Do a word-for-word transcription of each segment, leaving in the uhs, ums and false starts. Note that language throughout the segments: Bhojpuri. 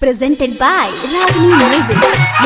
presented by Ragini Music.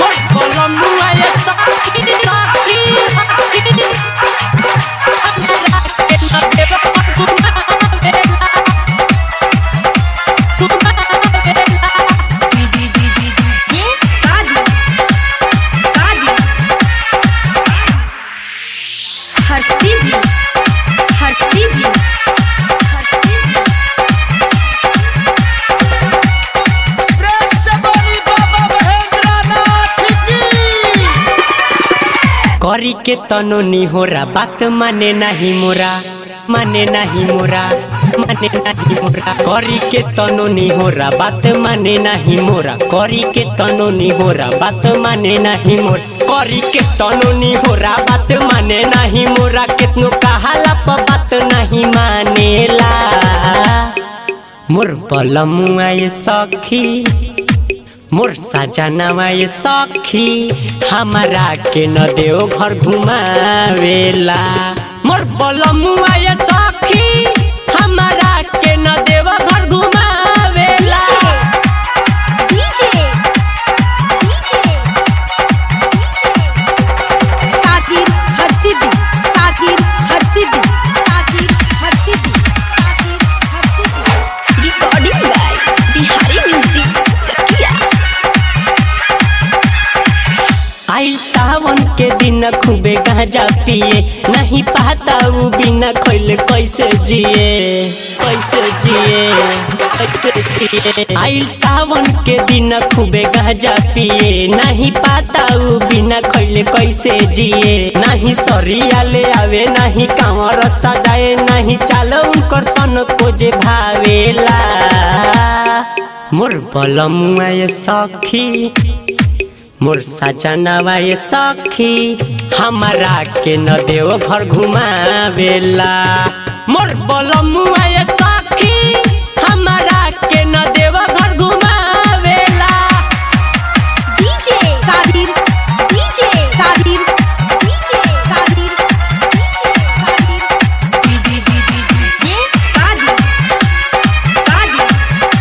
करी के तनो निहोरा बात माने नहीं मोरा माने नहीं मोरा माने नहीं मोरा करी के तनो निहोरा बात माने नहीं मोरा करी के तनो निहोरा बात माने नहीं मोर करी के तनो निहोरा बात माने नहीं मोरा कितनो कहाला प बात नहीं मानेला मोर बलमुआ ये सखी मोर सजनवा ये सखी हमारा के न देव घर घुमावेला मोर बलमुआ ये सखी हमारा के न देव घर घुमावेला डीजे डीजे ताकीर हर सिद्धि ताकीर हर सिद्धि ताकीर हर सिद्धि ताकीर हर सिद्धि recording by Bihari music Chakiya. आई सावन के दिन खूबे गांजा पिए नहीं पाता वो बिना खोले कैसे जिए कैसे जिए कैसे जिए आई सावन के दिन खूबे गांजा पिए नहीं पाता वो बिना खोले कैसे जिए नहीं सरिया ले आवे नहीं कांवर सजाए नहीं चालो उनकर तन को जे भावेला मोर बलमुआ ये सखी मोर सजनवा ये सखी हमारा के न देव घर घुमावेला मोर बलमुआ ये सखी हमारा के न देव घर घुमावेला DJ Kadir DJ Kadir DJ Kadir DJ Kadir D D D D ये कादिर कादिर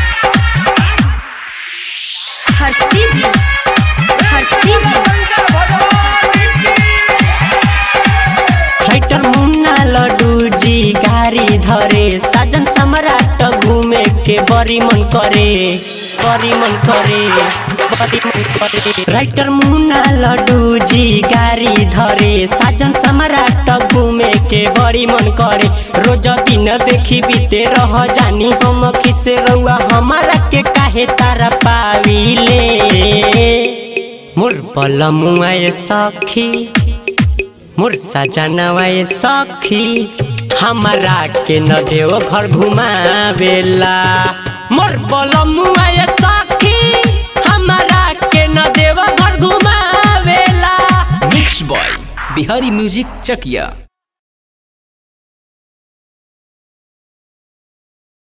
हर सिद्धि राइटर मुन्ना लड्डू जी गाड़ी धरे साजन सम्राट घूमे के बड़ी मन करे बड़ी मन करे बड़ी मन करे राइटर मुन्ना लड्डू जी गाड़ी धरे साजन सम्राट घूमे के बड़ी मन करे रोज दिन देखी बीते रह जानी हम खिसे रहुआ हमारा के काहे तारा पाविले मोर बलमुआ ये सखी मोर सजनवा ये सखी हमारा के न देव घर घुमावेला मोर बलमुआ ये सखी हमारा के न देव घर घुमावेला। Mix by Bihari music Chakiya.